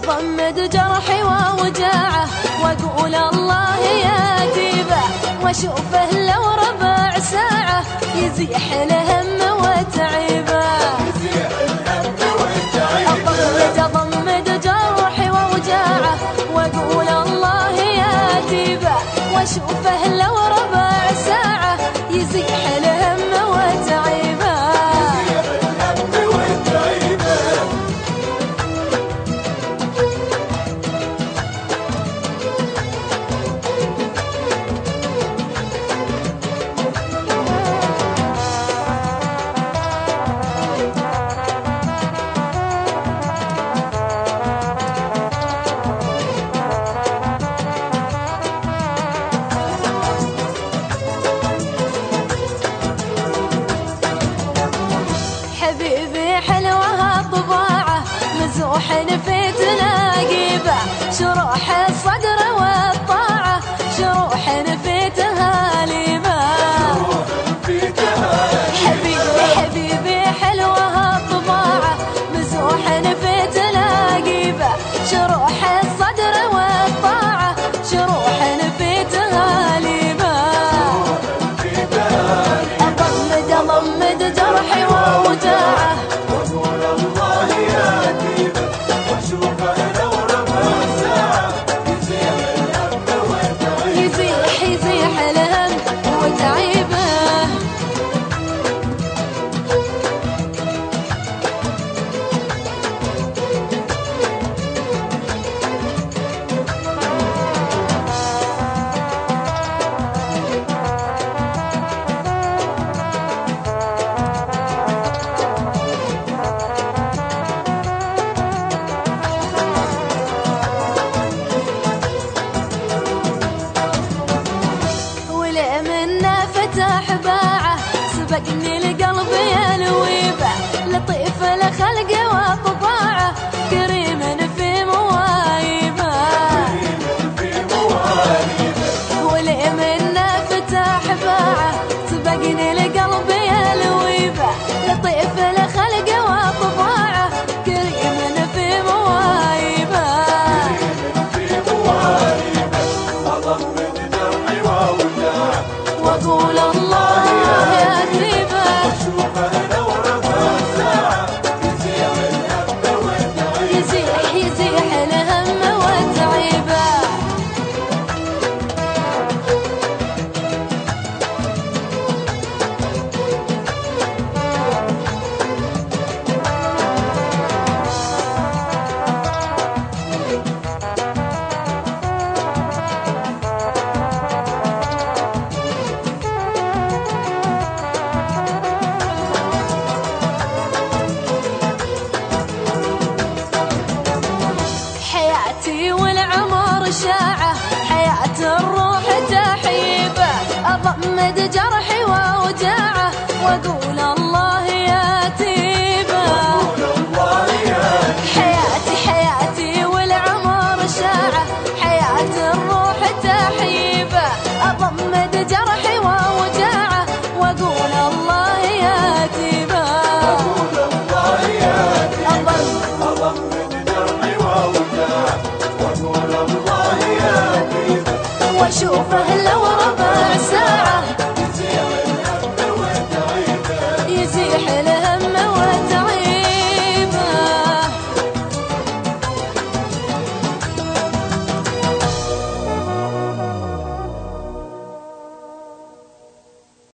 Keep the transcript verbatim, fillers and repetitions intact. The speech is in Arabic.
أضمد جرحي ووجاعه وأقول الله يا تيبه، وأشوفه لو ربع ساعة يزيح الهم وتعيبه. أضمد أضمد جرحي ووجاعه وأقول الله يا تيبه، وأشوفه لو ربع ساعة يزيح الهم وتعيبه. حبيبي حلوها طباعه مزوح في تلاقيبه، شروح الصدر والطاعه شروح في تهاليبه. حبيبي حبيبي حلوها طباعه مزوح في تلاقيبه، شروح الصدر والطاعه شروح في تهاليبه. أضمد أضمد جرحي ووجاعه وأقول الله يا تيبه، وأشوفه لو ربع ساعة يزيح الهم وتعيبه. يزيح يزيح الهم وتعيبه. فتح باعه سبقني القلب يا لويبه، لطيف الخلق وطباعه كريم في مواهبه. ولي منا فتح باعه سبقني القلب يا لويبه، لطيف الخلق وطباعه كريم في مواهبه. وأقول الله يا تيبه، وأشوفه لو ربع ساعة يزيح الهم وتعيبه. يزيح يزيح الهم وتعيبه. حياتي والعمر شاعه حياة الروح تحيبه، أضمد جرحي ووجاعه وأقول الله يا تيبه. حياتي حياتي والعمر شاعه حياة الروح تحيبه، أضمد جرحي ووجاعه وأقول الله يا تيبه. أضمد جرحي ووجاعه وأقول الله يا تيبه، وأشوفه لو